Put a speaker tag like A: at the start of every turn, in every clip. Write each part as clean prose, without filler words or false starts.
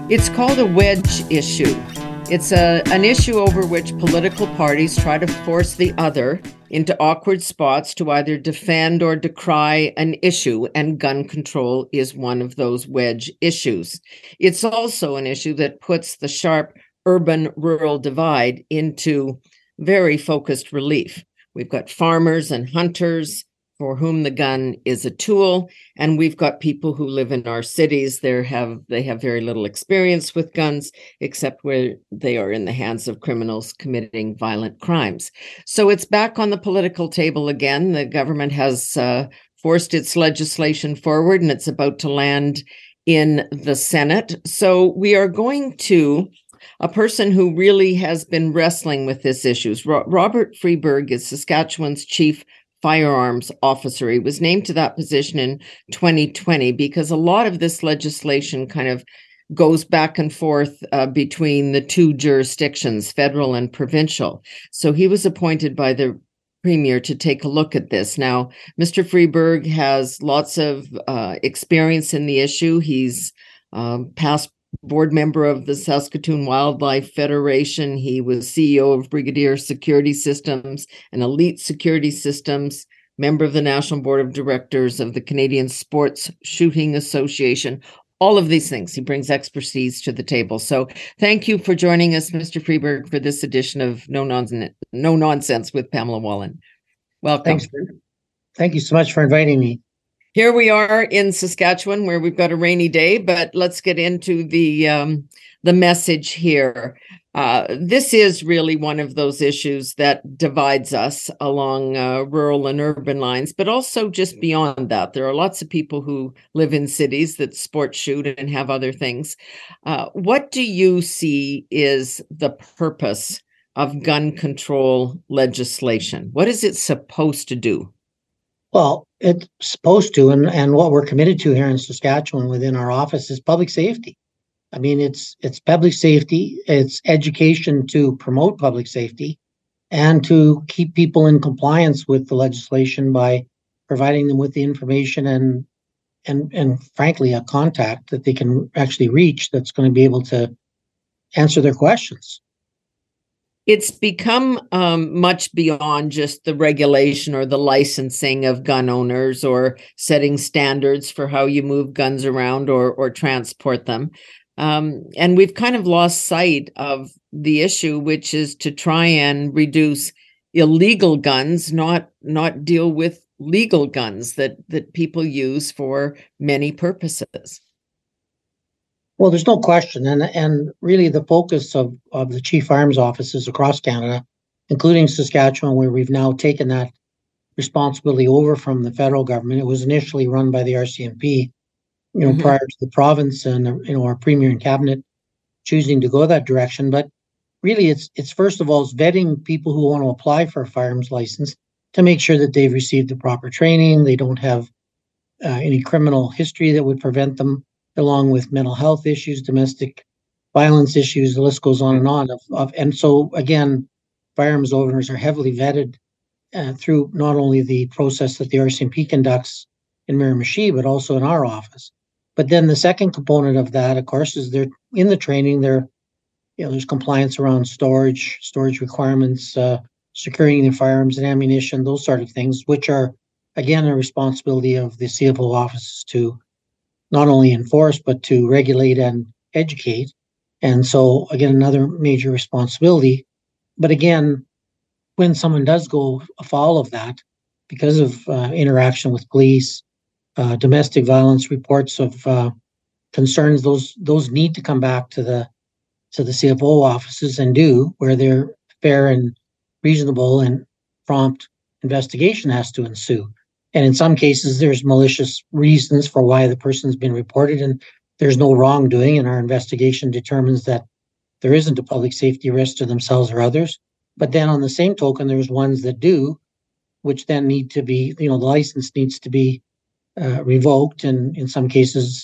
A: It's called a wedge issue. It's an issue over which political parties try to force the other into awkward spots to either defend or decry an issue, and gun control is one of those wedge issues. It's also an issue that puts the sharp urban-rural divide into very focused relief. We've got farmers and hunters for whom the gun is a tool, and we've got people who live in our cities. They have very little experience with guns, except where they are in the hands of criminals committing violent crimes. So it's back on the political table again. The government has forced its legislation forward, and it's about to land in the Senate. So we are going to a person who really has been wrestling with this issue. Robert Freeburg is Saskatchewan's chief firearms officer. He was named to that position in 2020 because a lot of this legislation kind of goes back and forth between the two jurisdictions, federal and provincial. So he was appointed by the Premier to take a look at this. Now, Mr. Freeburg has lots of experience in the issue. He's past board member of the Saskatoon Wildlife Federation. He was CEO of Brigadier Security Systems and Elite Security Systems, member of the National Board of Directors of the Canadian Sports Shooting Association. All of these things. He brings expertise to the table. So thank you for joining us, Mr. Freeburg, for this edition of No Nonsense with Pamela Wallin. Welcome.
B: Thanks. Thank you so much for inviting me.
A: Here we are in Saskatchewan, where we've got a rainy day, but let's get into the message here. This is really one of those issues that divides us along rural and urban lines, but also just beyond that. There are lots of people who live in cities that sport shoot and have other things. What do you see is the purpose of gun control legislation? What is it supposed to do?
B: Well, it's supposed to, and what we're committed to here in Saskatchewan within our office is public safety. I mean, it's public safety, it's education to promote public safety, and to keep people in compliance with the legislation by providing them with the information and frankly, a contact that they can actually reach that's going to be able to answer their questions.
A: It's become much beyond just the regulation or the licensing of gun owners or setting standards for how you move guns around or transport them. And we've kind of lost sight of the issue, which is to try and reduce illegal guns, not deal with legal guns that people use for many purposes.
B: Well, there's no question, and really the focus of the chief arms offices across Canada, including Saskatchewan, where we've now taken that responsibility over from the federal government. It was initially run by the RCMP, prior to the province and our premier and cabinet choosing to go that direction. But really, it's first of all it's vetting people who want to apply for a firearms license to make sure that they've received the proper training, they don't have any criminal history that would prevent them, along with mental health issues, domestic violence issues, the list goes on and on. And so, again, firearms owners are heavily vetted through not only the process that the RCMP conducts in Miramichi, but also in our office. But then the second component of that, of course, is they're in the training. There's compliance around storage requirements, securing the firearms and ammunition, those sort of things, which are, again, a responsibility of the CFO offices to not only enforce, but to regulate and educate. And so, again, another major responsibility. But again, when someone does go afoul of that, because of interaction with police, domestic violence reports of concerns, those need to come back to the CFO offices and do, where their fair and reasonable and prompt investigation has to ensue. And in some cases, there's malicious reasons for why the person's been reported, and there's no wrongdoing, and our investigation determines that there isn't a public safety risk to themselves or others. But then on the same token, there's ones that do, which then need to be, the license needs to be revoked, and in some cases,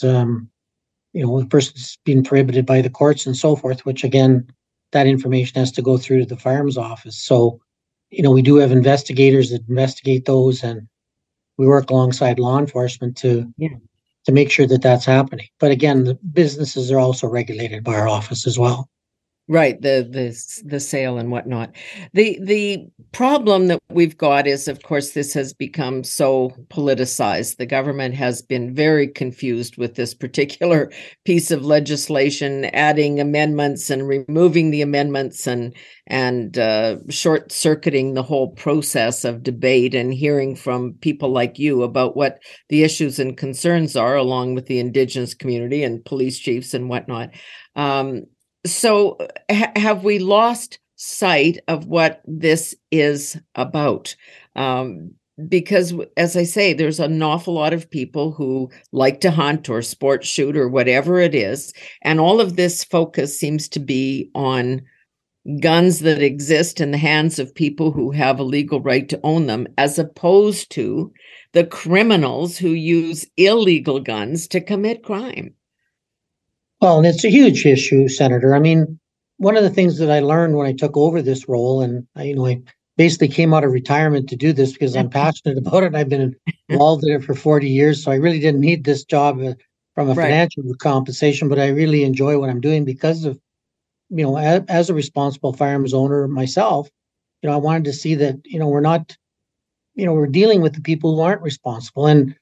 B: the person's been prohibited by the courts and so forth, which again, that information has to go through to the firearms office. So, we do have investigators that investigate those, and we work alongside law enforcement to to make sure that that's happening. But again, the businesses are also regulated by our office as well.
A: Right, the sale and whatnot. The problem that we've got is, of course, this has become so politicized. The government has been very confused with this particular piece of legislation, adding amendments and removing the amendments and short circuiting the whole process of debate and hearing from people like you about what the issues and concerns are, along with the Indigenous community and police chiefs and whatnot. So have we lost sight of what this is about? Because, as I say, there's an awful lot of people who like to hunt or sport shoot or whatever it is. And all of this focus seems to be on guns that exist in the hands of people who have a legal right to own them, as opposed to the criminals who use illegal guns to commit crime.
B: Well, and it's a huge issue, Senator. I mean, one of the things that I learned when I took over this role, and I basically came out of retirement to do this because I'm passionate about it. And I've been involved in it for 40 years, so I really didn't need this job from a financial compensation, but I really enjoy what I'm doing because of, as a responsible firearms owner myself, I wanted to see that, we're not, we're dealing with the people who aren't responsible. And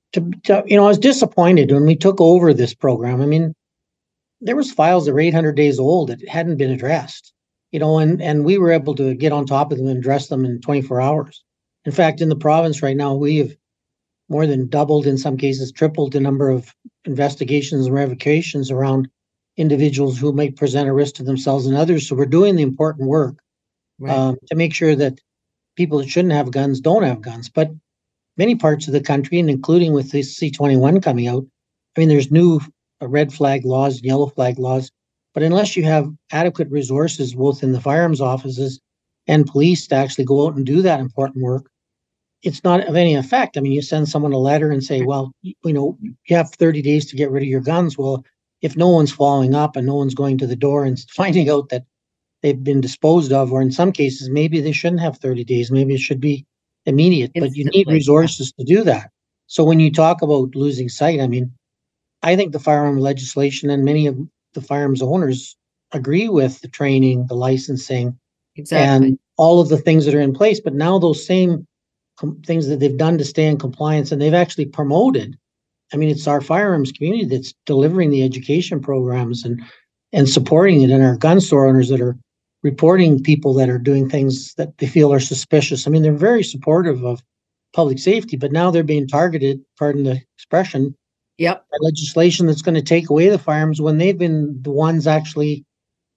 B: I was disappointed when we took over this program. I mean, there was files that were 800 days old that hadn't been addressed, and we were able to get on top of them and address them in 24 hours. In fact, in the province right now, we have more than doubled, in some cases tripled, the number of investigations and revocations around individuals who might present a risk to themselves and others. So we're doing the important work to make sure that people that shouldn't have guns don't have guns. But many parts of the country, and including with this C-21 coming out, I mean, there's new red flag laws, yellow flag laws, but unless you have adequate resources, both in the firearms offices and police, to actually go out and do that important work, it's not of any effect. I mean, you send someone a letter and say, well, you have 30 days to get rid of your guns. Well, if no one's following up and no one's going to the door and finding out that they've been disposed of, or in some cases, maybe they shouldn't have 30 days, maybe it should be immediate, but you need resources to do that. So when you talk about losing sight, I mean, I think the firearm legislation and many of the firearms owners agree with the training, the licensing, and all of the things that are in place. But now those same things that they've done to stay in compliance, and they've actually promoted. I mean, it's our firearms community that's delivering the education programs and supporting it, and our gun store owners that are reporting people that are doing things that they feel are suspicious. I mean, they're very supportive of public safety, but now they're being targeted, pardon the expression, by legislation that's going to take away the firearms when they've been the ones actually,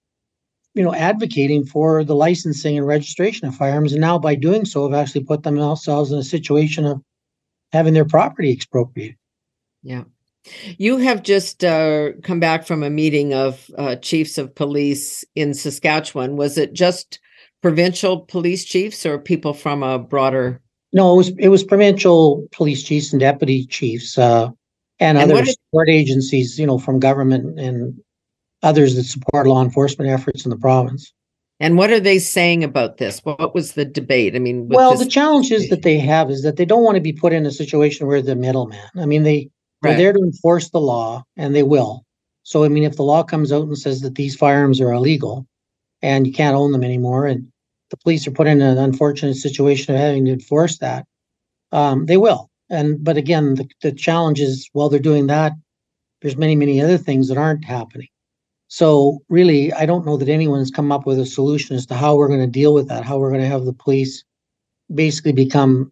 B: advocating for the licensing and registration of firearms. And now by doing so, have actually put themselves in a situation of having their property expropriated.
A: Yeah. You have just come back from a meeting of chiefs of police in Saskatchewan. Was it just provincial police chiefs or people from a broader?
B: No, it was provincial police chiefs and deputy chiefs. And other support agencies, from government and others that support law enforcement efforts in the province.
A: And what are they saying about this? What was the debate? I mean,
B: the challenges that they have is that they don't want to be put in a situation where they're the middleman. I mean, they're there to enforce the law, and they will. So, I mean, if the law comes out and says that these firearms are illegal and you can't own them anymore, and the police are put in an unfortunate situation of having to enforce that, they will. But again, the challenge is, while they're doing that, there's many, many other things that aren't happening. So really, I don't know that anyone's come up with a solution as to how we're going to deal with that, how we're going to have the police basically become,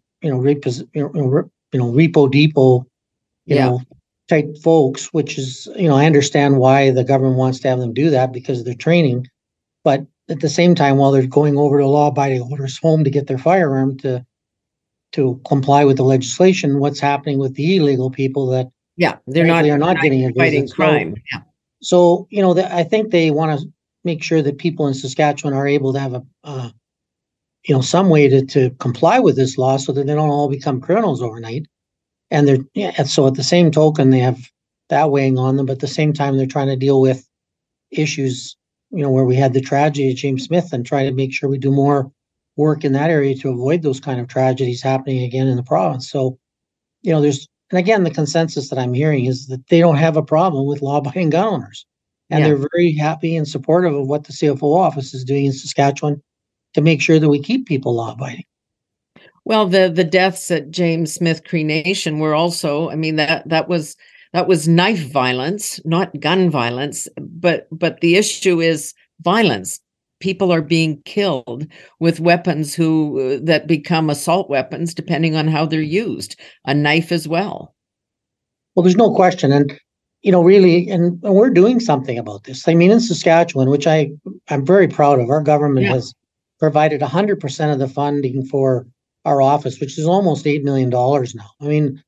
B: repo depot, type folks, which is, I understand why the government wants to have them do that because of their training. But at the same time, while they're going over to law-abiding holders' home to get their firearm to comply with the legislation, what's happening with the illegal people that
A: they're not
B: getting a
A: fighting crime.
B: So I think they want to make sure that people in Saskatchewan are able to have some way to comply with this law so that they don't all become criminals overnight. And so at the same token, they have that weighing on them, but at the same time, they're trying to deal with issues, where we had the tragedy of James Smith, and try to make sure we do more work in that area to avoid those kind of tragedies happening again in the province. So, there's and again, the consensus that I'm hearing is that they don't have a problem with law-abiding gun owners. And
A: Yeah.
B: they're very happy and supportive of what the CFO office is doing in Saskatchewan to make sure that we keep people law-abiding.
A: Well, the deaths at James Smith Cree Nation were also, I mean, that was knife violence, not gun violence, but the issue is violence. People are being killed with weapons that become assault weapons depending on how they're used. A knife as well.
B: Well, there's no question. And, really, and we're doing something about this. I mean, in Saskatchewan, which I'm very proud of, our government has provided 100% of the funding for our office, which is almost $8 million now. I mean,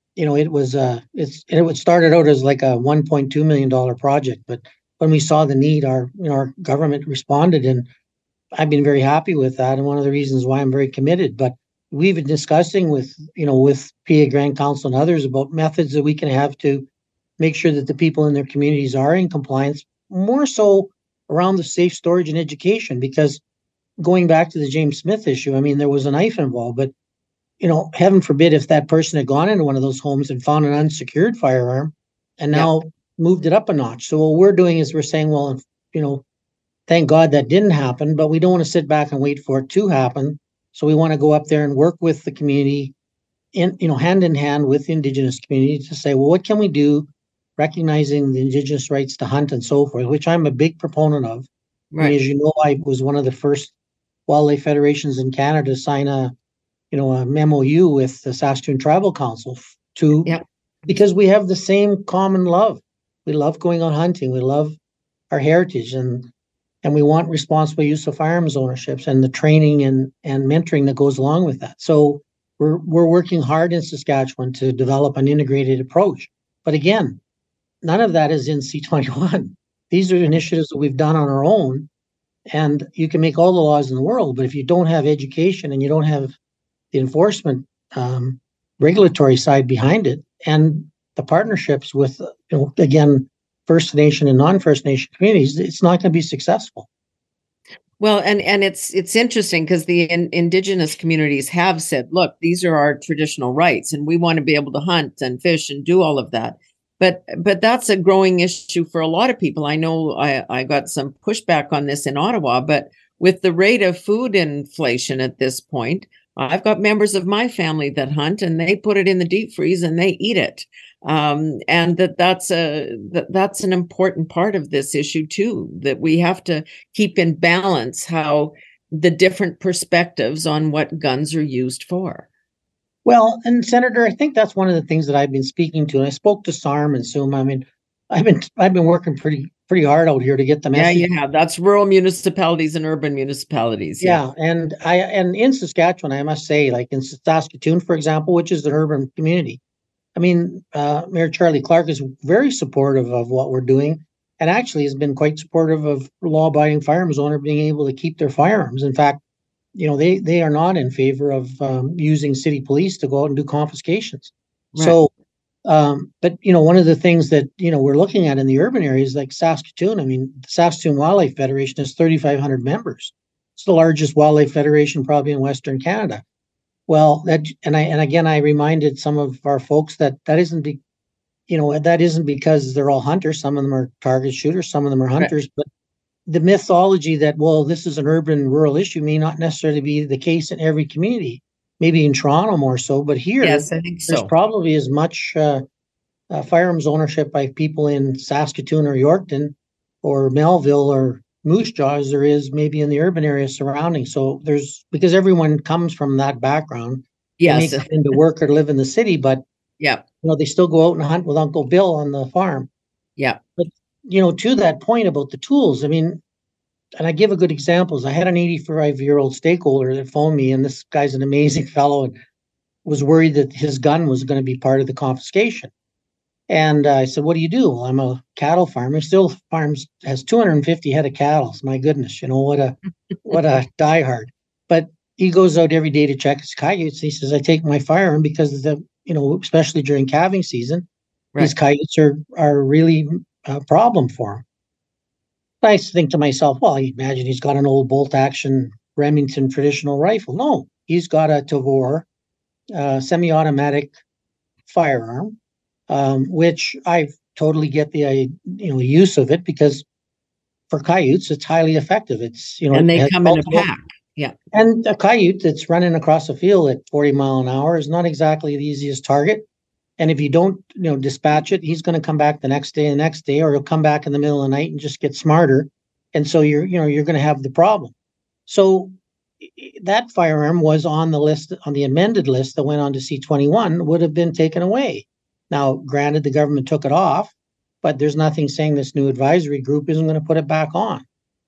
B: it started out as like a $1.2 million project, but when we saw the need, our government responded, and I've been very happy with that. And one of the reasons why I'm very committed, but we've been discussing with PA Grand Council and others about methods that we can have to make sure that the people in their communities are in compliance, more so around the safe storage and education, because going back to the James Smith issue, I mean, there was a knife involved, but heaven forbid if that person had gone into one of those homes and found an unsecured firearm and now moved it up a notch. So what we're doing is we're saying, well, thank God that didn't happen, but we don't want to sit back and wait for it to happen. So we want to go up there and work with the community hand in hand with the Indigenous community to say, well, what can we do, recognizing the Indigenous rights to hunt and so forth, which I'm a big proponent of. Right. I mean, as you know, I was one of the first wildlife federations in Canada to sign a MOU with the Saskatoon Tribal Council because we have the same common love. We love going on hunting. We love our heritage, and we want responsible use of firearms ownerships and the training and mentoring that goes along with that. So we're working hard in Saskatchewan to develop an integrated approach. But again, none of that is in C21. These are initiatives that we've done on our own, and you can make all the laws in the world, but if you don't have education and you don't have the enforcement regulatory side behind it and the partnerships with, again, First Nation and non-First Nation communities, it's not going to be successful.
A: Well, and it's interesting because the Indigenous communities have said, look, these are our traditional rights and we want to be able to hunt and fish and do all of that. But that's a growing issue for a lot of people. I know I got some pushback on this in Ottawa, but with the rate of food inflation at this point, I've got members of my family that hunt and they put it in the deep freeze and they eat it. And that's an important part of this issue too, that we have to keep in balance how the different perspectives on what guns are used for.
B: Well, and Senator, I think that's one of the things that I've been speaking to. And I spoke to SARM and SUM. I mean, I've been working pretty hard out here to get the message.
A: Yeah, you have. That's rural municipalities and urban municipalities.
B: Yeah, and in Saskatchewan, I must say, like in Saskatoon, for example, which is an urban community, I mean, Mayor Charlie Clark is very supportive of what we're doing, and actually has been quite supportive of law-abiding firearms owners being able to keep their firearms. In fact, they are not in favor of using city police to go out and do confiscations. Right. So. But one of the things that we're looking at in the urban areas like Saskatoon, I mean, the Saskatoon Wildlife Federation has 3,500 members. It's the largest wildlife federation probably in Western Canada. Well, I reminded some of our folks that isn't because they're all hunters. Some of them are target shooters, some of them are hunters. Right. But the mythology that this is an urban rural issue may not necessarily be the case in every community. Maybe in Toronto more so, but here,
A: yes, I think so.
B: There's probably as much firearms ownership by people in Saskatoon or Yorkton or Melville or Moose Jaw as there is maybe in the urban areas surrounding. So because everyone comes from that background.
A: Yes.
B: They may come into work or live in the city, but they still go out and hunt with Uncle Bill on the farm.
A: Yeah.
B: But to that point about the tools, I mean, and I give a good examples. I had an 85-year-old stakeholder that phoned me, and this guy's an amazing fellow and was worried that his gun was going to be part of the confiscation. And I said, what do you do? Well, I'm a cattle farmer. Still farms, has 250 head of cattle. My goodness, what a diehard. But he goes out every day to check his coyotes. He says, I take my firearm because especially during calving season, these coyotes are really a problem for him. I think to myself, well, I imagine he's got an old bolt-action Remington traditional rifle. No, he's got a Tavor semi-automatic firearm, which I totally get the use of it, because for coyotes it's highly effective. It's
A: And
B: it
A: they
B: has
A: come in a
B: multiple,
A: pack. Yeah.
B: and a coyote that's running across a field at 40 mile an hour is not exactly the easiest target. And if you don't, dispatch it, he's going to come back the next day, or he'll come back in the middle of the night and just get smarter. And so you're going to have the problem. So that firearm was on the list, on the amended list that went on to C-21, would have been taken away. Now, granted, the government took it off, but there's nothing saying this new advisory group isn't going to put it back on.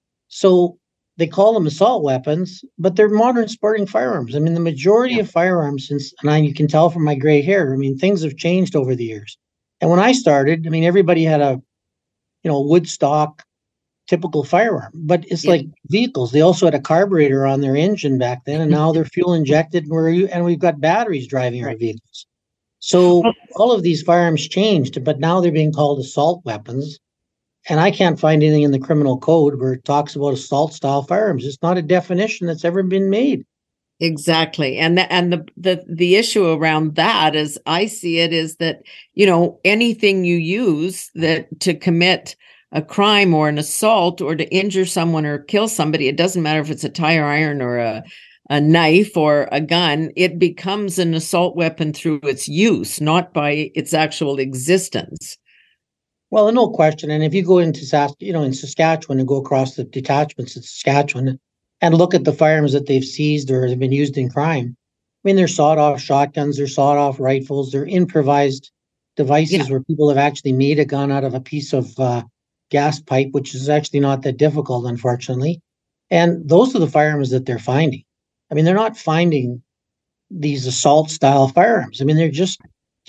B: So they call them assault weapons, but they're modern sporting firearms. I mean, the majority of firearms, you can tell from my gray hair, I mean, things have changed over the years. And when I started, I mean, everybody had a, wood stock typical firearm, but it's like vehicles. They also had a carburetor on their engine back then, and now they're fuel injected, and we've got batteries driving our vehicles. So all of these firearms changed, but now they're being called assault weapons. And I can't find anything in the criminal code where it talks about assault style firearms. It's not a definition that's ever been made.
A: Exactly. And the issue around that, as I see it, is that, anything you use that to commit a crime or an assault or to injure someone or kill somebody, it doesn't matter if it's a tire iron or a knife or a gun, it becomes an assault weapon through its use, not by its actual existence.
B: Well, no question. And if you go into in Saskatchewan and go across the detachments in Saskatchewan and look at the firearms that they've seized or have been used in crime, I mean, they're sawed-off shotguns, they're sawed-off rifles, they're improvised devices where people have actually made a gun out of a piece of gas pipe, which is actually not that difficult, unfortunately. And those are the firearms that they're finding. I mean, they're not finding these assault-style firearms. I mean, they're just,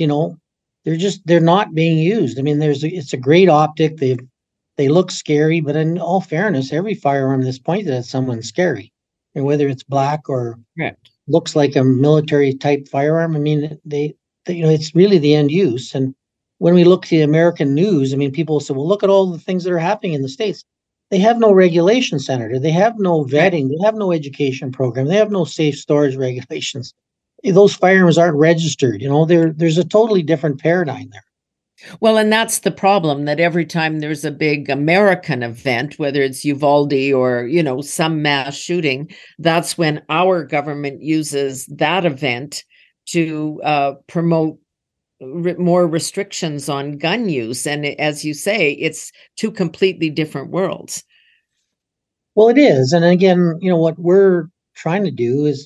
B: they're not being used. I mean, it's a great optic. They look scary, but in all fairness, every firearm that's pointed at someone's scary, and whether it's black or looks like a military type firearm. I mean, it's really the end use. And when we look at the American news, I mean, people say, well, look at all the things that are happening in the States. They have no regulation, Senator. They have no vetting. They have no education program. They have no safe storage regulations. Those firearms aren't registered. There's a totally different paradigm there.
A: Well, and that's the problem, that every time there's a big American event, whether it's Uvalde or, some mass shooting, that's when our government uses that event to promote more restrictions on gun use. And as you say, it's two completely different worlds.
B: Well, it is. And again, what we're trying to do is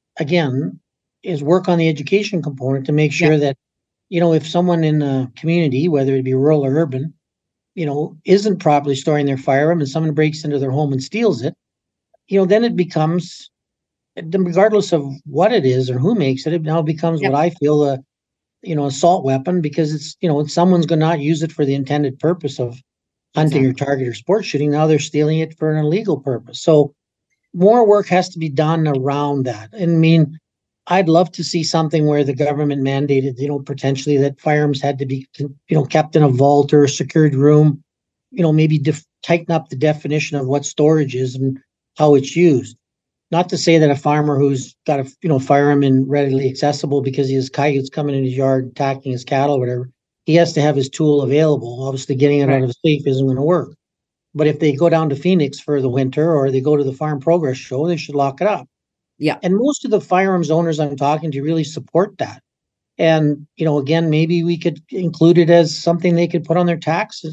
B: work on the education component to make sure that, if someone in a community, whether it be rural or urban, isn't properly storing their firearm and someone breaks into their home and steals it, then it becomes, regardless of what it is or who makes it, it now becomes what I feel assault weapon, because it's someone's going to not use it for the intended purpose of hunting or target or sport shooting. Now they're stealing it for an illegal purpose. So more work has to be done around that. I mean, I'd love to see something where the government mandated, potentially that firearms had to be, kept in a vault or a secured room, maybe tighten up the definition of what storage is and how it's used. Not to say that a farmer who's got a firearm in readily accessible because he has coyotes coming in his yard attacking his cattle or whatever, he has to have his tool available. Obviously, getting it out of a safe isn't going to work. But if they go down to Phoenix for the winter or they go to the Farm Progress Show, they should lock it up.
A: Yeah.
B: And most of the firearms owners I'm talking to really support that. And, again, maybe we could include it as something they could put on their taxes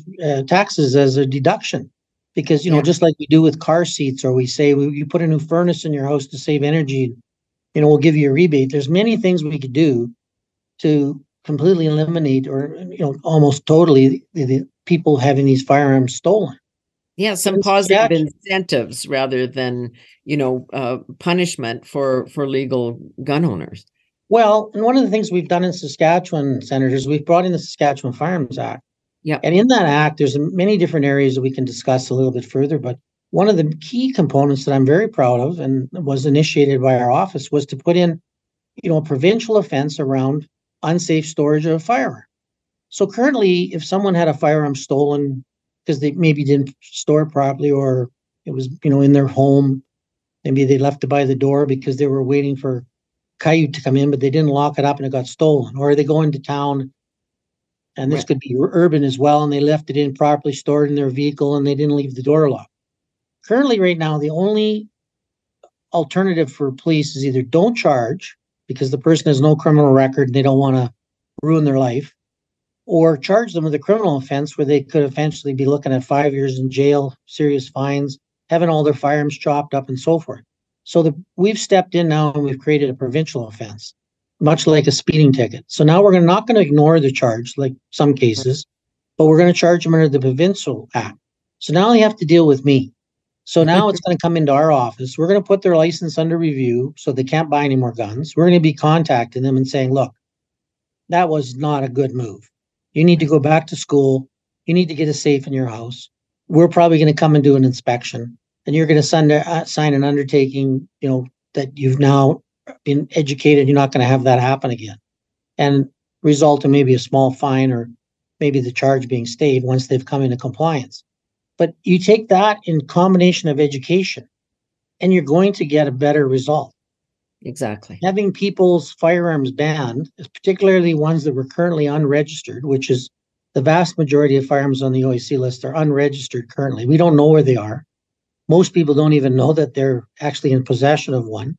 B: as a deduction. Because, just like we do with car seats, or we say you put a new furnace in your house to save energy, we'll give you a rebate. There's many things we could do to completely eliminate or, almost totally the people having these firearms stolen.
A: Yeah, some positive incentives rather than, punishment for legal gun owners.
B: Well, and one of the things we've done in Saskatchewan, Senators, we've brought in the Saskatchewan Firearms Act.
A: Yeah.
B: And in that act, there's many different areas that we can discuss a little bit further. But one of the key components that I'm very proud of and was initiated by our office was to put in, a provincial offense around unsafe storage of a firearm. So currently, if someone had a firearm stolen because they maybe didn't store it properly, or it was, in their home, maybe they left it by the door because they were waiting for coyote to come in, but they didn't lock it up and it got stolen. Or they go into town, and this could be urban as well, and they left it improperly stored in their vehicle and they didn't leave the door locked. Currently, right now, the only alternative for police is either don't charge because the person has no criminal record and they don't want to ruin their life, or charge them with a criminal offense where they could eventually be looking at 5 years in jail, serious fines, having all their firearms chopped up, and so forth. So we've stepped in now and we've created a provincial offense, much like a speeding ticket. So now we're not going to ignore the charge, like some cases, but we're going to charge them under the Provincial Act. So now they have to deal with me. So now it's going to come into our office. We're going to put their license under review so they can't buy any more guns. We're going to be contacting them and saying, look, that was not a good move. You need to go back to school. You need to get a safe in your house. We're probably going to come and do an inspection, and you're going to sign an undertaking, that you've now been educated. You're not going to have that happen again, and result in maybe a small fine or maybe the charge being stayed once they've come into compliance. But you take that in combination of education, and you're going to get a better result.
A: Exactly.
B: Having people's firearms banned, particularly ones that were currently unregistered, which is the vast majority of firearms on the OIC list are unregistered currently. We don't know where they are. Most people don't even know that they're actually in possession of one.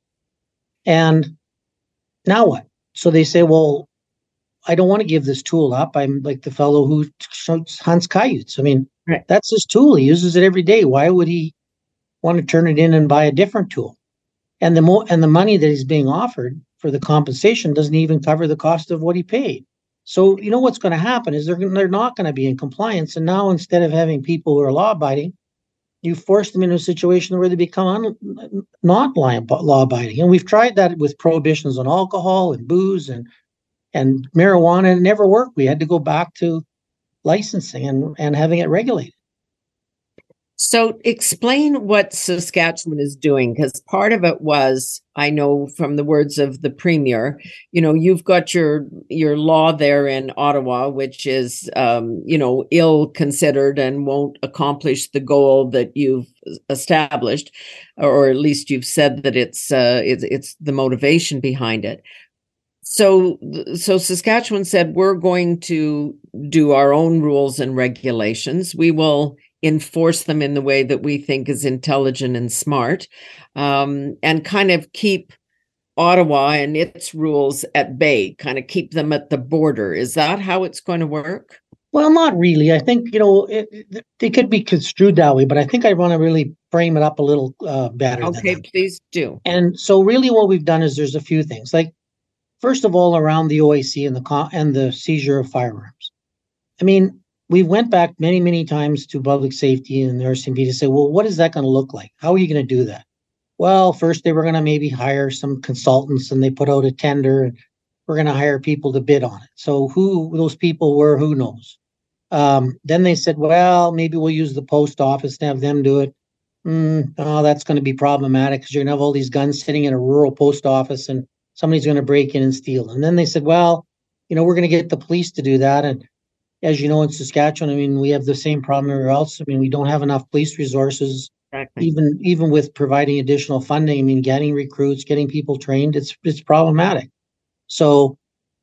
B: And now what? So they say, well, I don't want to give this tool up. I'm like the fellow who hunts coyotes. I mean, That's his tool. He uses it every day. Why would he want to turn it in and buy a different tool? And the money that he's being offered for the compensation doesn't even cover the cost of what he paid. So you know what's going to happen is they're not going to be in compliance. And now instead of having people who are law abiding, you force them into a situation where they become not law abiding. And we've tried that with prohibitions on alcohol and booze and marijuana, and it never worked. We had to go back to licensing and having it regulated.
A: So explain what Saskatchewan is doing, because part of it was, I know from the words of the premier, you've got your law there in Ottawa, which is, ill considered and won't accomplish the goal that you've established, or at least you've said that it's the motivation behind it. So Saskatchewan said, we're going to do our own rules and regulations. We will enforce them in the way that we think is intelligent and smart, and kind of keep Ottawa and its rules at bay, kind of keep them at the border. Is that how it's going to work?
B: Well, not really. I think, they could be construed that way, but I think I want to really frame it up a little better.
A: Okay, please do.
B: And so really what we've done is there's a few things. Like, first of all, around the OIC and the seizure of firearms. I mean, we went back many, many times to public safety and the RCMP to say, well, what is that going to look like? How are you going to do that? Well, first they were going to maybe hire some consultants, and they put out a tender, and we're going to hire people to bid on it. So who those people were, who knows? Then they said, well, maybe we'll use the post office to have them do it. Oh, that's going to be problematic because you're going to have all these guns sitting in a rural post office and somebody's going to break in and steal. And then they said, well, we're going to get the police to do that. And as you know, in Saskatchewan, I mean, we have the same problem everywhere else. I mean, we don't have enough police resources, exactly. even with providing additional funding. I mean, getting recruits, getting people trained, it's problematic. So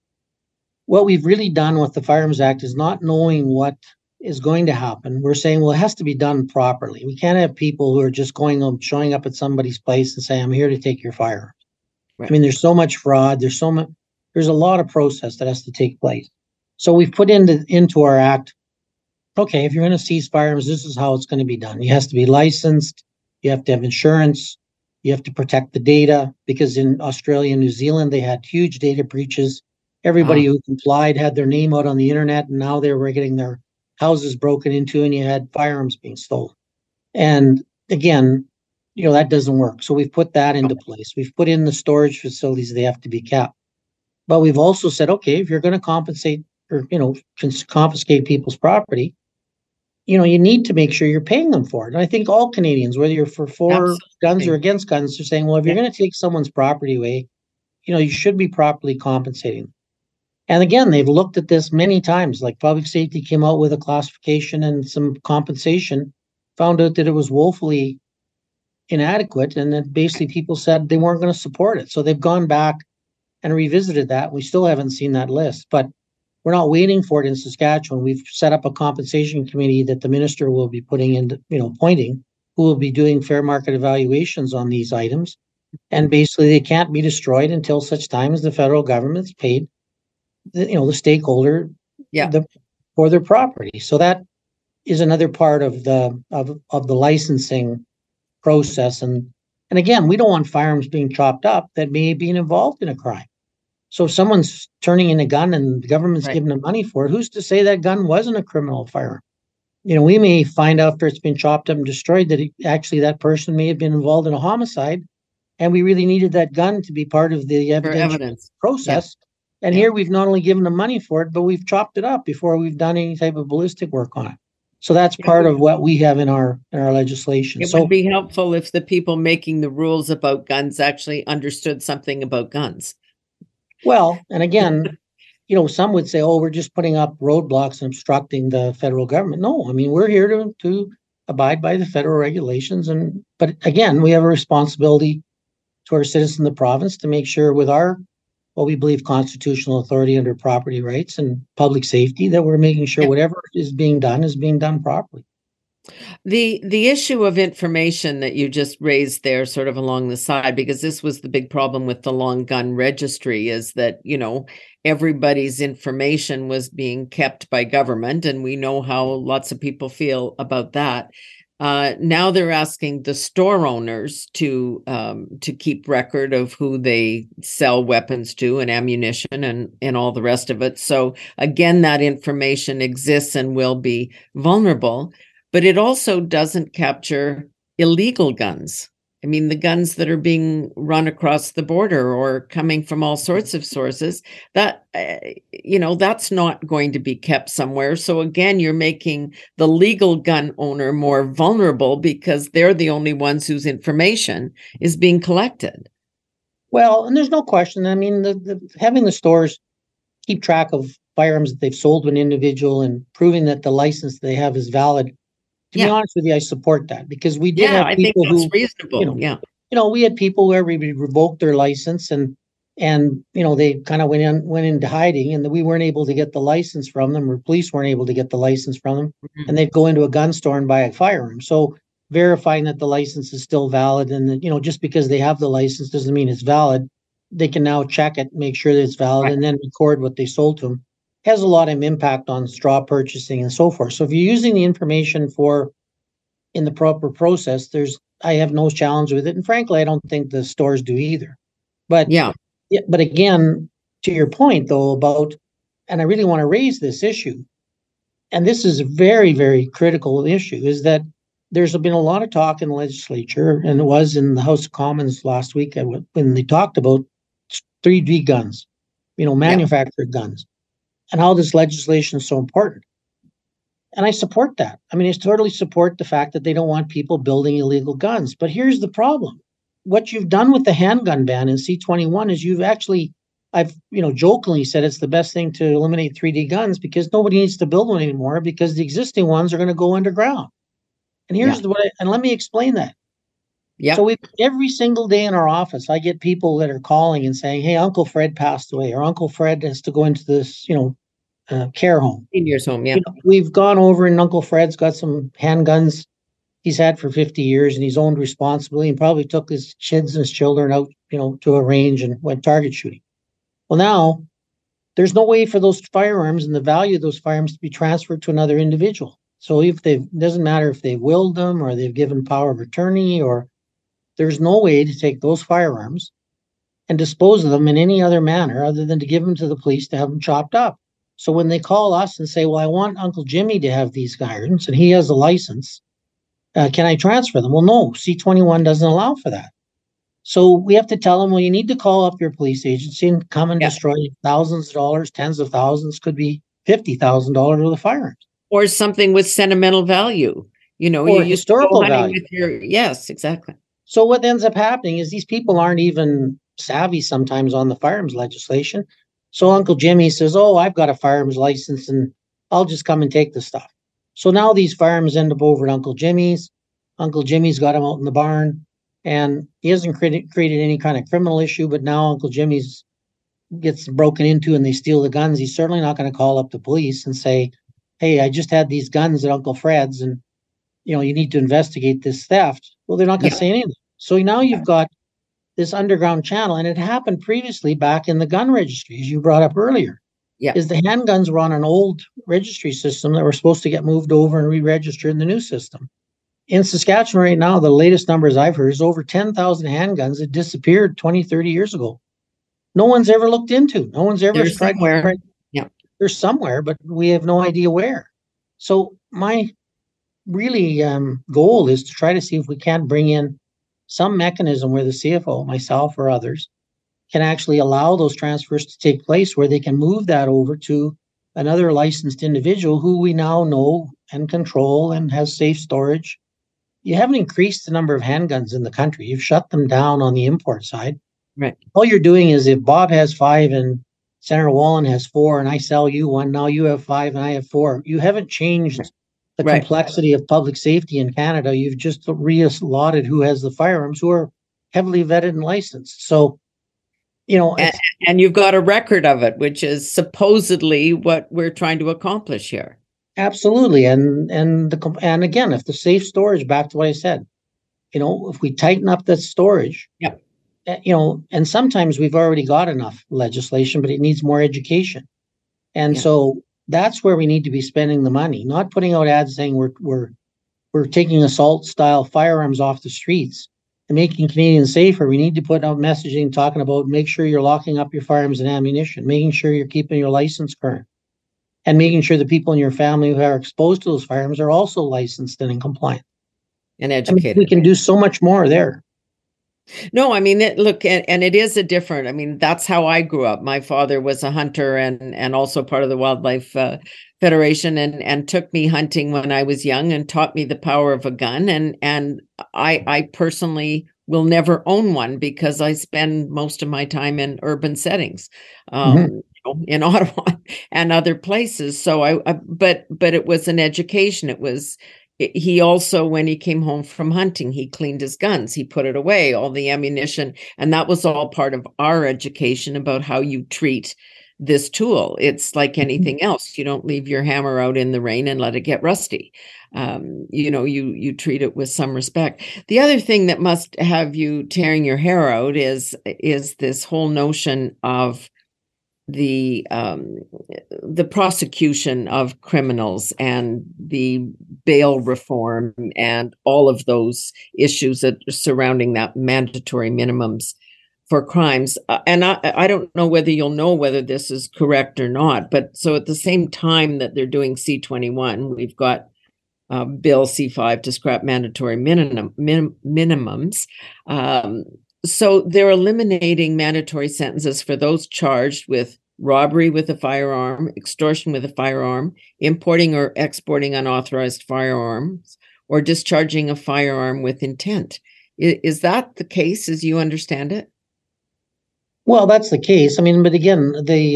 B: what we've really done with the Firearms Act is not knowing what is going to happen. We're saying, well, it has to be done properly. We can't have people who are just showing up at somebody's place and saying, I'm here to take your firearms. Right. I mean, there's so much fraud. There's a lot of process that has to take place. So we've put into our act, okay, if you're going to seize firearms, this is how it's going to be done. It has to be licensed. You have to have insurance. You have to protect the data, because in Australia and New Zealand, they had huge data breaches. Everybody who complied had their name out on the internet, and now they were getting their houses broken into, and you had firearms being stolen. And again, that doesn't work. So we've put that into place. We've put in the storage facilities, they have to be kept. But we've also said, okay, if you're going to compensate or, confiscate people's property, you need to make sure you're paying them for it. And I think all Canadians, whether you're for Absolutely. Guns or against guns, are saying, well, if you're going to take someone's property away, you should be properly compensating them. And again, they've looked at this many times. Like, public safety came out with a classification and some compensation, found out that it was woefully inadequate, and then basically people said they weren't going to support it. So they've gone back and revisited that. We still haven't seen that list, but we're not waiting for it in Saskatchewan. We've set up a compensation committee that the minister will be putting in, appointing, who will be doing fair market evaluations on these items. And basically, they can't be destroyed until such time as the federal government's paid, the stakeholder, for their property. So that is another part of the licensing process. And again, we don't want firearms being chopped up that may be involved in a crime. So if someone's turning in a gun and the government's giving them money for it, who's to say that gun wasn't a criminal firearm? We may find out after it's been chopped up and destroyed that actually that person may have been involved in a homicide, and we really needed that gun to be part of the evidence process. Yeah. And here we've not only given them money for it, but we've chopped it up before we've done any type of ballistic work on it. So that's part of what we have in our legislation.
A: It would be helpful if the people making the rules about guns actually understood something about guns.
B: Well, and again, some would say, oh, we're just putting up roadblocks and obstructing the federal government. No, I mean, we're here to abide by the federal regulations. But again, we have a responsibility to our citizens in the province to make sure with our, what we believe, constitutional authority under property rights and public safety, that we're making sure whatever is being done properly.
A: The issue of information that you just raised there sort of along the side, because this was the big problem with the long gun registry, is that, everybody's information was being kept by government, and we know how lots of people feel about that. Now they're asking the store owners to keep record of who they sell weapons to and ammunition and all the rest of it. So again, that information exists and will be vulnerable. But it also doesn't capture illegal guns. I mean, the guns that are being run across the border or coming from all sorts of sources, that, that's not going to be kept somewhere. So again, you're making the legal gun owner more vulnerable because they're the only ones whose information is being collected.
B: Well, and there's no question. I mean, having the stores keep track of firearms that they've sold to an individual and proving that the license they have is valid. To be honest with you, I support that, because we did have people who, reasonable. We had people where we revoked their license and they kind of went into hiding, and we weren't able to get the license from them, or police weren't able to get the license from them, and they'd go into a gun store and buy a firearm. So verifying that the license is still valid, and just because they have the license doesn't mean it's valid. They can now check it, make sure that it's valid, and then record what they sold to them. Has a lot of impact on straw purchasing and so forth. So if you're using the information in the proper process, I have no challenge with it. And frankly, I don't think the stores do either. But but again, to your point though about, and I really want to raise this issue, and this is a very, very critical issue, is that there's been a lot of talk in the legislature, and it was in the House of Commons last week when they talked about 3D guns, manufactured guns, and how this legislation is so important. And I support that. I mean, I totally support the fact that they don't want people building illegal guns. But here's the problem. What you've done with the handgun ban in C-21 is I've jokingly said it's the best thing to eliminate 3D guns, because nobody needs to build one anymore, because the existing ones are going to go underground. And here's and let me explain that. Yeah. So every single day in our office, I get people that are calling and saying, hey, Uncle Fred passed away, or Uncle Fred has to go into this, care home. Seniors home, yeah. We've gone over, and Uncle Fred's got some handguns he's had for 50 years, and he's owned responsibly, and probably took his kids and his children out, to a range and went target shooting. Well, now there's no way for those firearms and the value of those firearms to be transferred to another individual. So it doesn't matter if they've willed them or they've given power of attorney, or there's no way to take those firearms and dispose of them in any other manner other than to give them to the police to have them chopped up. So when they call us and say, well, I want Uncle Jimmy to have these firearms and he has a license, can I transfer them? Well, no, C-21 doesn't allow for that. So we have to tell them, well, you need to call up your police agency and come and destroy thousands of dollars, tens of thousands, could be $50,000 worth of firearms.
A: Or something with sentimental value,
B: or historical value.
A: Yes, exactly.
B: So what ends up happening is these people aren't even savvy sometimes on the firearms legislation. So Uncle Jimmy says, oh, I've got a firearms license and I'll just come and take the stuff. So now these firearms end up over at Uncle Jimmy's. Uncle Jimmy's got them out in the barn, and he hasn't created any kind of criminal issue, but now Uncle Jimmy's gets broken into and they steal the guns, he's certainly not going to call up the police and say, "Hey, I just had these guns at Uncle Fred's, and you need to investigate this theft." Well, they're not going to
A: Yeah.
B: say anything. So now you've got this underground channel, and it happened previously back in the gun registry, as you brought up earlier.
A: Yeah.
B: Is the handguns were on an old registry system that were supposed to get moved over and re-registered in the new system. In Saskatchewan right now, the latest numbers I've heard is over 10,000 handguns that disappeared 20, 30 years ago. No one's ever looked into. No one's ever
A: There's somewhere. Yeah.
B: They're somewhere, but we have no idea where. So my really goal is to try to see if we can bring in some mechanism where the CFO, myself or others, can actually allow those transfers to take place, where they can move that over to another licensed individual who we now know and control and has safe storage. You haven't increased the number of handguns in the country. You've shut them down on the import side.
A: Right.
B: All you're doing is, if Bob has 5 and Senator Wallen has 4 and I sell you one, now you have 5 and I have 4. You haven't changed the complexity of public safety in Canada. You've just reallotted who has the firearms, who are heavily vetted and licensed. So,
A: and you've got a record of it, which is supposedly what we're trying to accomplish here.
B: Absolutely. And again, if the safe storage, back to what I said, if we tighten up the storage,
A: yeah,
B: and sometimes we've already got enough legislation, but it needs more education. And so that's where we need to be spending the money, not putting out ads saying we're taking assault style firearms off the streets and making Canadians safer. We need to put out messaging talking about, make sure you're locking up your firearms and ammunition, making sure you're keeping your license current, and making sure the people in your family who are exposed to those firearms are also licensed and in compliance.
A: And educated.
B: We can do so much more there.
A: No, I mean, look, and it is that's how I grew up. My father was a hunter and also part of the Wildlife Federation, and took me hunting when I was young and taught me the power of a gun. And I personally will never own one because I spend most of my time in urban settings, in Ottawa and other places. So but it was an education. He also, when he came home from hunting, he cleaned his guns, he put it away, all the ammunition. And that was all part of our education about how you treat this tool. It's like anything else. You don't leave your hammer out in the rain and let it get rusty. You treat it with some respect. The other thing that must have you tearing your hair out is this whole notion of the prosecution of criminals and the bail reform and all of those issues that are surrounding that mandatory minimums for crimes. And I don't know whether this is correct or not, but so at the same time that they're doing C-21, we've got Bill C-5 to scrap mandatory minimums. So they're eliminating mandatory sentences for those charged with robbery with a firearm, extortion with a firearm, importing or exporting unauthorized firearms, or discharging a firearm with intent. Is that the case as you understand it?
B: Well, that's the case. I mean, but again,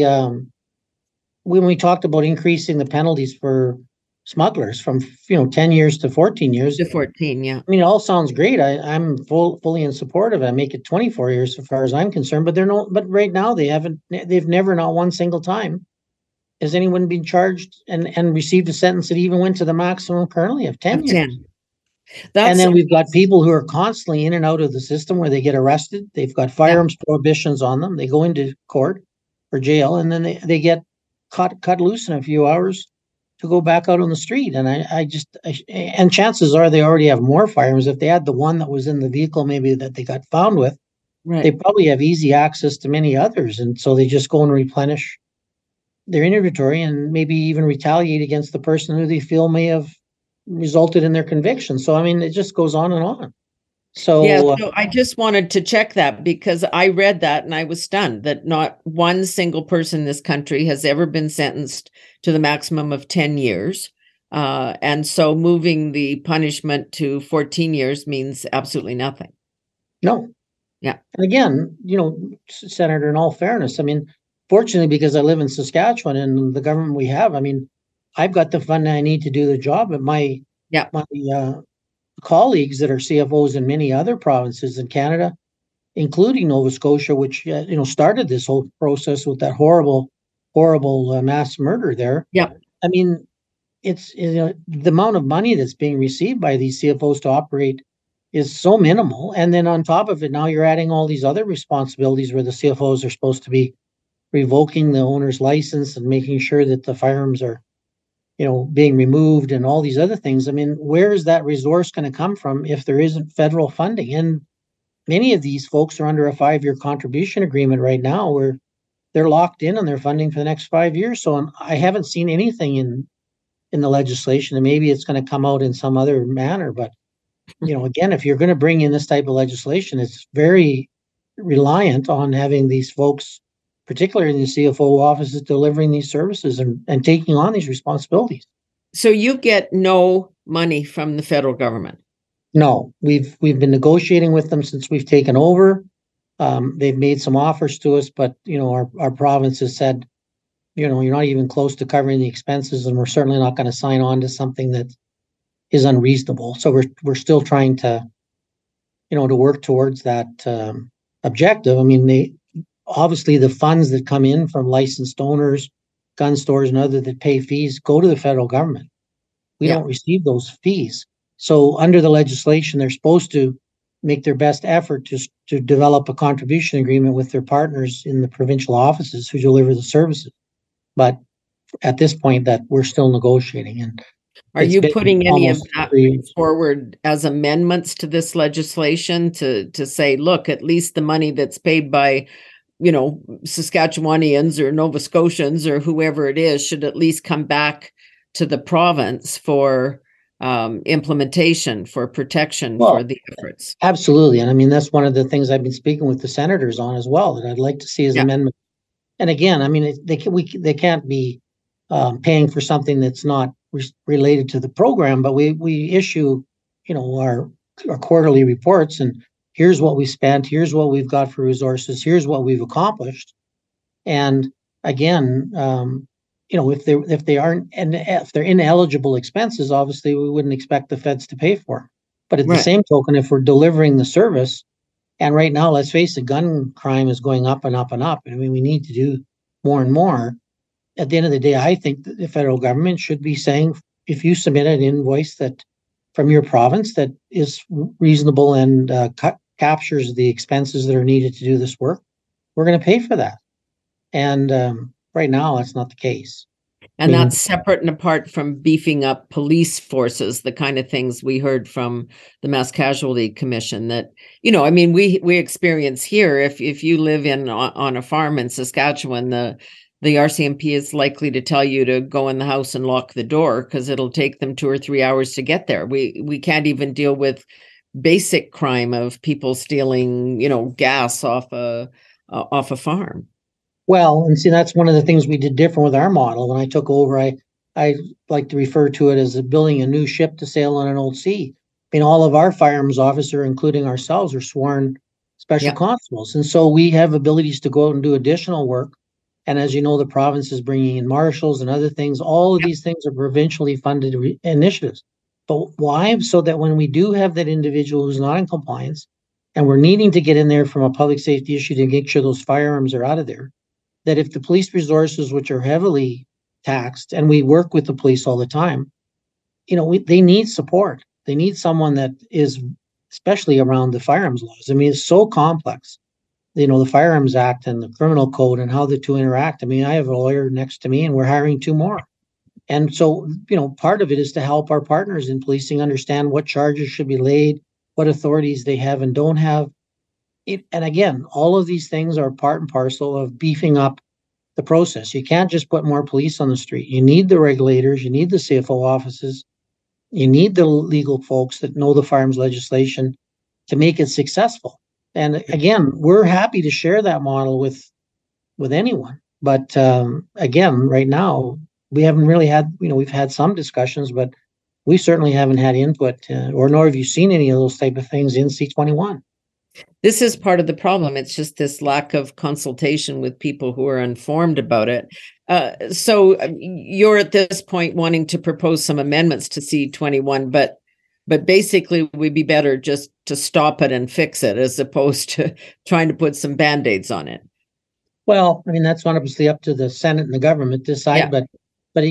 B: when we talked about increasing the penalties for smugglers from 10 years to 14 years.
A: To 14, yeah.
B: I mean, it all sounds great. I'm fully in support of it. I make it 24 years as far as I'm concerned. But But right now they've never, not one single time, has anyone been charged and received a sentence that even went to the maximum currently of 10 years.
A: 10.
B: And then we've got people who are constantly in and out of the system where they get arrested. They've got firearms prohibitions on them. They go into court or jail, and then they get cut loose in a few hours to go back out on the street. And and chances are they already have more firearms. If they had the one that was in the vehicle, maybe that they got found with, they probably have easy access to many others. And so they just go and replenish their inventory and maybe even retaliate against the person who they feel may have resulted in their conviction. So, I mean, it just goes on and on. So
A: I just wanted to check that because I read that and I was stunned that not one single person in this country has ever been sentenced to the maximum of 10 years. And so moving the punishment to 14 years means absolutely nothing.
B: No.
A: Yeah.
B: And again, Senator, in all fairness, I mean, fortunately, because I live in Saskatchewan and the government we have, I mean, I've got the funding I need to do the job. But my colleagues that are CFOs in many other provinces in Canada, including Nova Scotia, which started this whole process with that horrible mass murder there.
A: Yeah.
B: I mean, it's the amount of money that's being received by these CFOs to operate is so minimal, and then on top of it, now you're adding all these other responsibilities where the CFOs are supposed to be revoking the owner's license and making sure that the firearms are being removed and all these other things. I mean, where is that resource going to come from if there isn't federal funding? And many of these folks are under a 5-year contribution agreement right now where they're locked in on their funding for the next 5 years. So I haven't seen anything in the legislation, and maybe it's going to come out in some other manner. But, again, if you're going to bring in this type of legislation, it's very reliant on having these folks, particularly in the CFO offices, delivering these services and taking on these responsibilities.
A: So you get no money from the federal government?
B: No, we've been negotiating with them since we've taken over. They've made some offers to us, but our province has said, you're not even close to covering the expenses, and we're certainly not going to sign on to something that is unreasonable. So we're still trying to, to work towards that objective. I mean, obviously the funds that come in from licensed owners, gun stores, and other that pay fees go to the federal government. We don't receive those fees. So under the legislation, they're supposed to make their best effort to develop a contribution agreement with their partners in the provincial offices who deliver the services. But at this point, that we're still negotiating. And
A: are you putting any of that forward as amendments to this legislation to say, look, at least the money that's paid by Saskatchewanians or Nova Scotians or whoever it is should at least come back to the province for implementation, for protection, for the efforts?
B: Absolutely. And I mean, that's one of the things I've been speaking with the senators on as well, that I'd like to see as amendment. And again, I mean, they can't be paying for something that's not related to the program, but we issue, our quarterly reports, and here's what we spent, here's what we've got for resources, here's what we've accomplished. And again, if they're ineligible expenses, obviously we wouldn't expect the feds to pay for them. But at the same token, if we're delivering the service, and right now, let's face it, gun crime is going up and up and up. I mean, we need to do more and more. At the end of the day, I think that the federal government should be saying, if you submit an invoice that from your province that is reasonable and captures the expenses that are needed to do this work, we're going to pay for that. And right now, that's not the case.
A: And that's separate and apart from beefing up police forces, the kind of things we heard from the Mass Casualty Commission that, I mean, we experience here. If you live on a farm in Saskatchewan, the RCMP is likely to tell you to go in the house and lock the door because it'll take them 2 or 3 hours to get there. We can't even deal with basic crime of people stealing, gas off a farm.
B: Well, and see, that's one of the things we did different with our model. When I took over, I like to refer to it as building a new ship to sail on an old sea. I mean, all of our firearms officers, including ourselves, are sworn special constables. And so we have abilities to go out and do additional work. And as you know, the province is bringing in marshals and other things. All of these things are provincially funded initiatives. But why? So that when we do have that individual who's not in compliance, and we're needing to get in there from a public safety issue to make sure those firearms are out of there, that if the police resources, which are heavily taxed, and we work with the police all the time, they need support. They need someone that is, especially around the firearms laws. I mean, it's so complex, the Firearms Act and the criminal code and how the two interact. I mean, I have a lawyer next to me and we're hiring 2 more. And so, part of it is to help our partners in policing understand what charges should be laid, what authorities they have and don't have. And again, all of these things are part and parcel of beefing up the process. You can't just put more police on the street. You need the regulators, you need the CFO offices, you need the legal folks that know the firearms legislation to make it successful. And again, we're happy to share that model with anyone. But again, right now, we haven't really had, we've had some discussions, but we certainly haven't had input or nor have you seen any of those type of things in C21.
A: This is part of the problem. It's just this lack of consultation with people who are informed about it. So you're at this point wanting to propose some amendments to C21, but But basically, we'd be better just to stop it and fix it as opposed to trying to put some Band-Aids on it.
B: Well, I mean, that's obviously up to the Senate and the government to decide,
A: Yeah.
B: but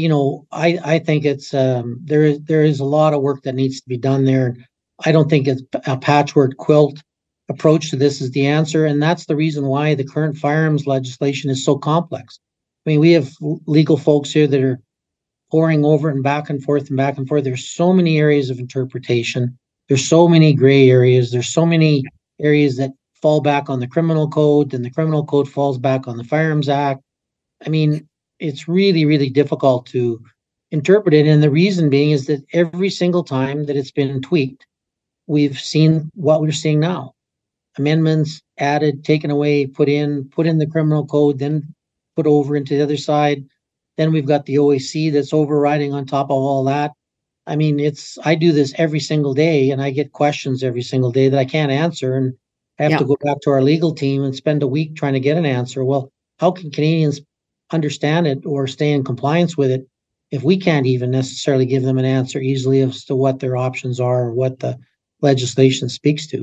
B: I think it's there is a lot of work that needs to be done there. I don't think it's a patchwork quilt approach to this is the answer, and that's the reason why the current firearms legislation is so complex. I mean, we have legal folks here that are poring over it and back and forth and back and forth. There's so many areas of interpretation. There's so many gray areas. There's so many areas that fall back on the criminal code, then the criminal code falls back on the Firearms Act. I mean, it's really, really difficult to interpret it. And the reason being is that every single time that it's been tweaked, we've seen what we're seeing now. Amendments added, taken away, put in the criminal code, then put over into the other side. Then we've got the OAC that's overriding on top of all that. I mean, I do this every single day and I get questions every single day that I can't answer. And I have to go back to our legal team and spend a week trying to get an answer. Well, how can Canadians understand it or stay in compliance with it if we can't even necessarily give them an answer easily as to what their options are or what the legislation speaks to?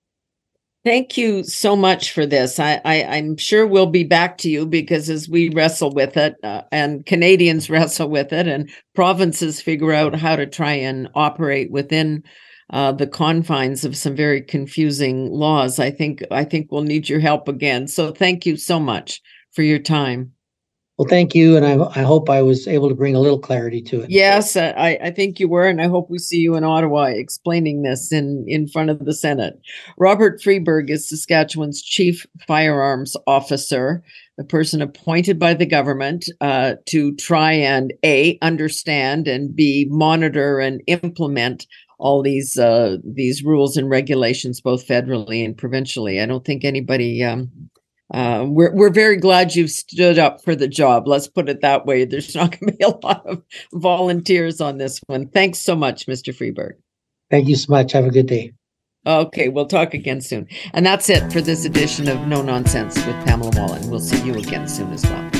A: Thank you so much for this. I'm sure we'll be back to you because as we wrestle with it and Canadians wrestle with it and provinces figure out how to try and operate within the confines of some very confusing laws, I think we'll need your help again. So thank you so much for your time.
B: Well, thank you. And I hope I was able to bring a little clarity to it.
A: Yes, I think you were. And I hope we see you in Ottawa explaining this in front of the Senate. Robert Freeburg is Saskatchewan's chief firearms officer, the person appointed by the government to try and A, understand, and B, monitor and implement all these rules and regulations, both federally and provincially. I don't think anybody we're very glad you've stood up for the job. Let's put it that way. There's not going to be a lot of volunteers on this one. Thanks so much, Mr. Freeburg.
B: Thank you so much. Have a good day.
A: Okay, we'll talk again soon. And that's it for this edition of No Nonsense with Pamela Wallin. We'll see you again soon as well.